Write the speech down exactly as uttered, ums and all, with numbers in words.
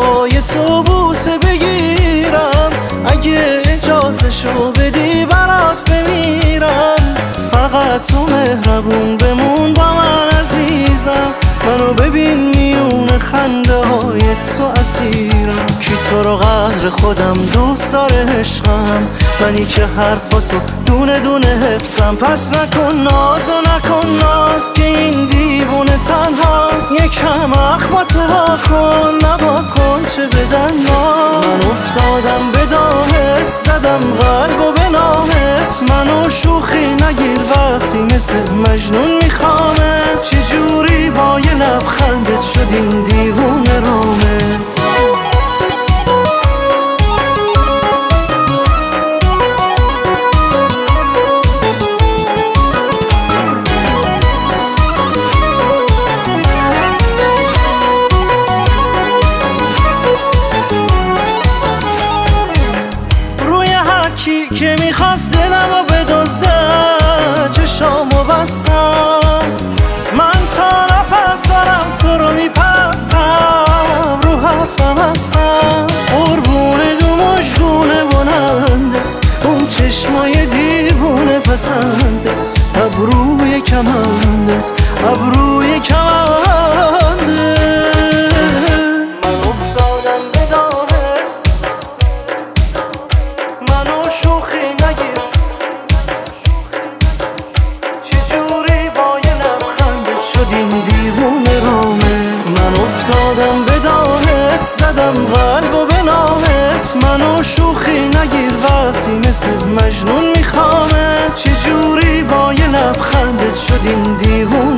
پای تو بوسه بگیرم، اگه اجازه شو بدی برات بمیرم. فقط تو مهربون بمون با من عزیزم، منو ببین میون خنده های تو اسیرم. کی تو رو قدر خودم دوست داره عشقم، منی که حرفاتو دونه دونه حفظم. پس نکن ناز و نکن ناز که این دیوونه تنهاست. یکم اخماتو وا کن نباد خونچه بدن ناز. من افتادم به دامت زدم قلب و به نامت، منو شوخی نگیر وقتی مثل مجنون میخوامت. چجوری با یه لبخندت شد این دیوونه رامت. کی که میخواست دلمو بدزده چشامو بستم، من تا نفس دارم تو رو میپرستم. رو حرفم هستم قربون دو مشگونه بلندت، اون چشمای دیوونه پسندت، ابروی کمندت ابروی کمندت. این دیوونه رامه من افتادم به دامت زدم قلب و به نامت. منو شوخی نگیر وقتی مثل مجنون میخوامت. چجوری با یه لبخندت شد این دیوونه